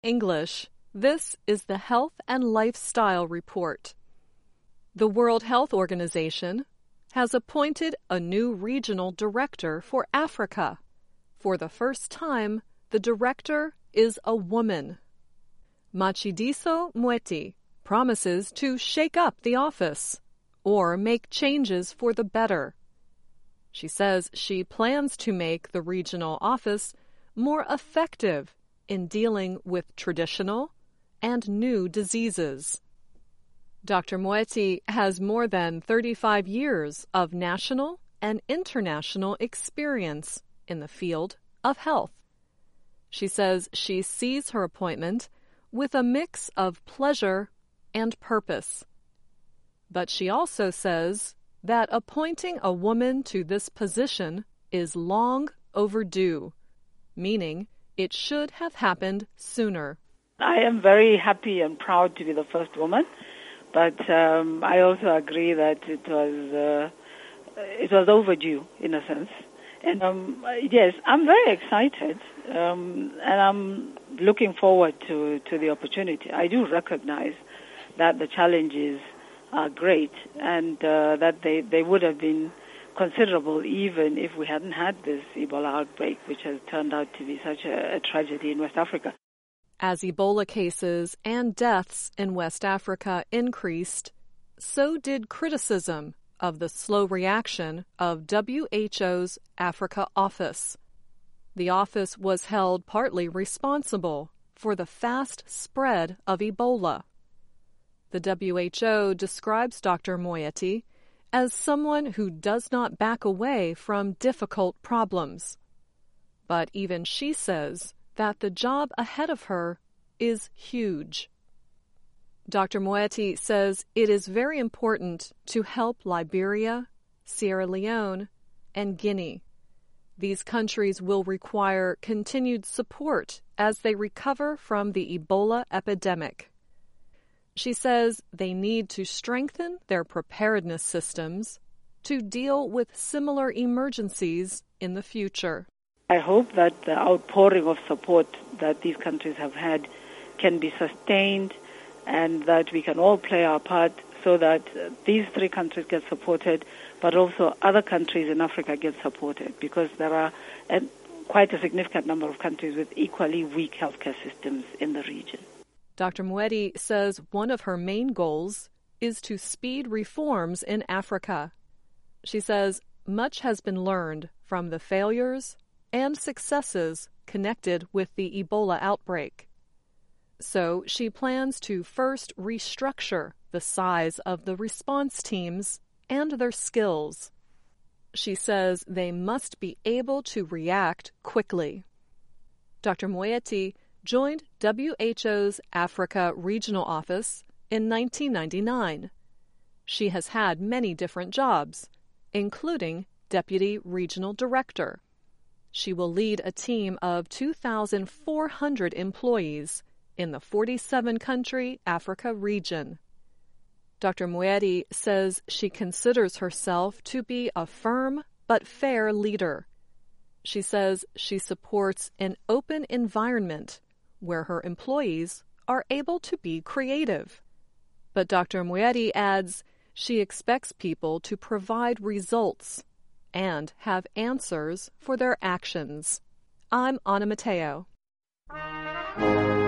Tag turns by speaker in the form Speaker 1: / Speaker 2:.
Speaker 1: English, this is the Health and Lifestyle Report. The World Health Organization has appointed a new regional director for Africa. For the first time, the director is a woman. Matshidiso Moeti promises to shake up the office or make changes for the better. She says she plans to make the regional office more effective in dealing with traditional and new diseases. Dr. Moeti has more than 35 years of national and international experience in the field of health. She says she sees her appointment with a mix of pleasure and purpose. But she also says that appointing a woman to this position is long overdue, meaning it should have happened sooner.
Speaker 2: I am very happy and proud to be the first woman, but I also agree that it was overdue in a sense. And yes, I'm very excited, and I'm looking forward to the opportunity. I do recognize that the challenges are great and that they would have been considerable even if we hadn't had this Ebola outbreak, which has turned out to be such a tragedy in West Africa.
Speaker 1: As Ebola cases and deaths in West Africa increased, so did criticism of the slow reaction of WHO's Africa office. The office was held partly responsible for the fast spread of Ebola. The WHO describes Dr. Moeti as someone who does not back away from difficult problems. But even she says that the job ahead of her is huge. Dr. Moeti says it is very important to help Liberia, Sierra Leone, and Guinea. These countries will require continued support as they recover from the Ebola epidemic. She says they need to strengthen their preparedness systems to deal with similar emergencies in the future.
Speaker 2: I hope that the outpouring of support that these countries have had can be sustained and that we can all play our part so that these three countries get supported, but also other countries in Africa get supported, because there are quite a significant number of countries with equally weak healthcare systems in the region.
Speaker 1: Dr. Moeti says one of her main goals is to speed reforms in Africa. She says much has been learned from the failures and successes connected with the Ebola outbreak. So she plans to first restructure the size of the response teams and their skills. She says they must be able to react quickly. Dr. Moeti joined WHO's Africa Regional Office in 1999. She has had many different jobs, including Deputy Regional Director. She will lead a team of 2,400 employees in the 47-country Africa region. Dr. Moeti says she considers herself to be a firm but fair leader. She says she supports an open environment where her employees are able to be creative. But Dr. Moeti adds she expects people to provide results and have answers for their actions. I'm Anna Mateo.